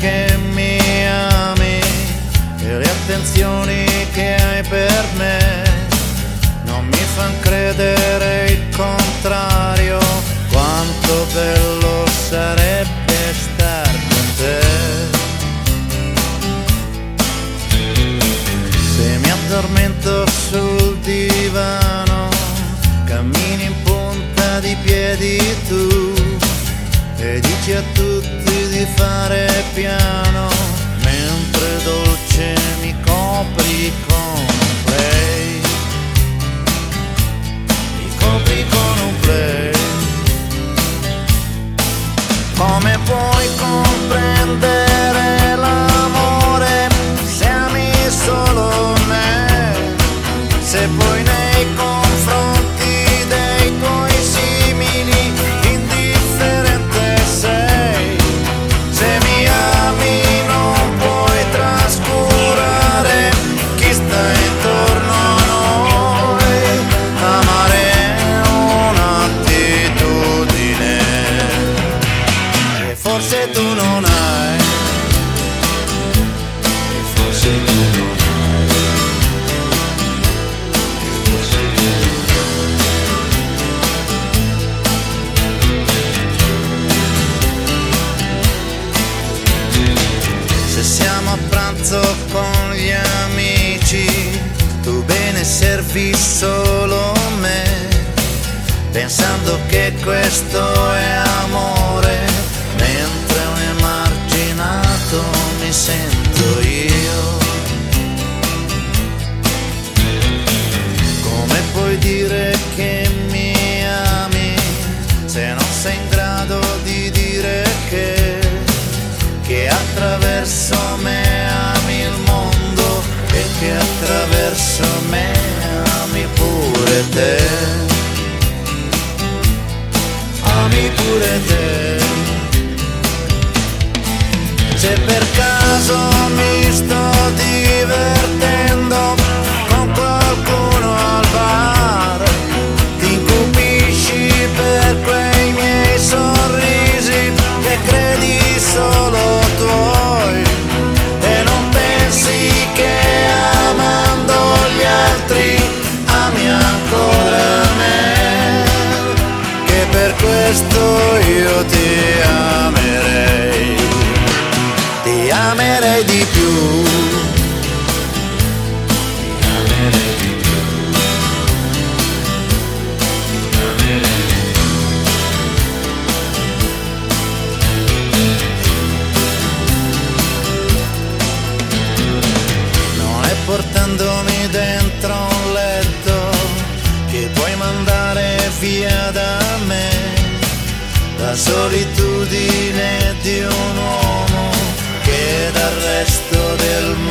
che mi ami e le attenzioni che hai per me non mi fan credere il contrario, quanto bello sarebbe star con te. Se mi addormento sul divano, cammini in punta di piedi tu e dici a tutti di fare piano, mentre dolce mi copri con un play, mi copri con un play. Come puoi comprendere l'amore se ami solo me, se poi nei confronti dei tuoi simili indifferente sei? Se mi ami non puoi trascurare chi sta intorno a noi. Amare è un'attitudine che forse tu non hai, che forse tu non hai. Se siamo a pranzo con gli amici, tu bene servi solo me, pensando che questo è amore, mentre un emarginato mi sento io. Come puoi dire che mi ami se non sei in grado di dire che attraverso me ami il mondo e che attraverso me ami pure te, ami pure te. Se per caso mi sto divertendo con qualcuno al bar, ti incupisci per quei miei sorrisi che credi solo tuoi e non pensi che amando gli altri ami ancora me, che per questo io ti amerei di più, ti amerei di più, ti amerei di più. Non è portandomi dentro un letto che puoi mandare via da me la solitudine di un uomo che dal resto del mondo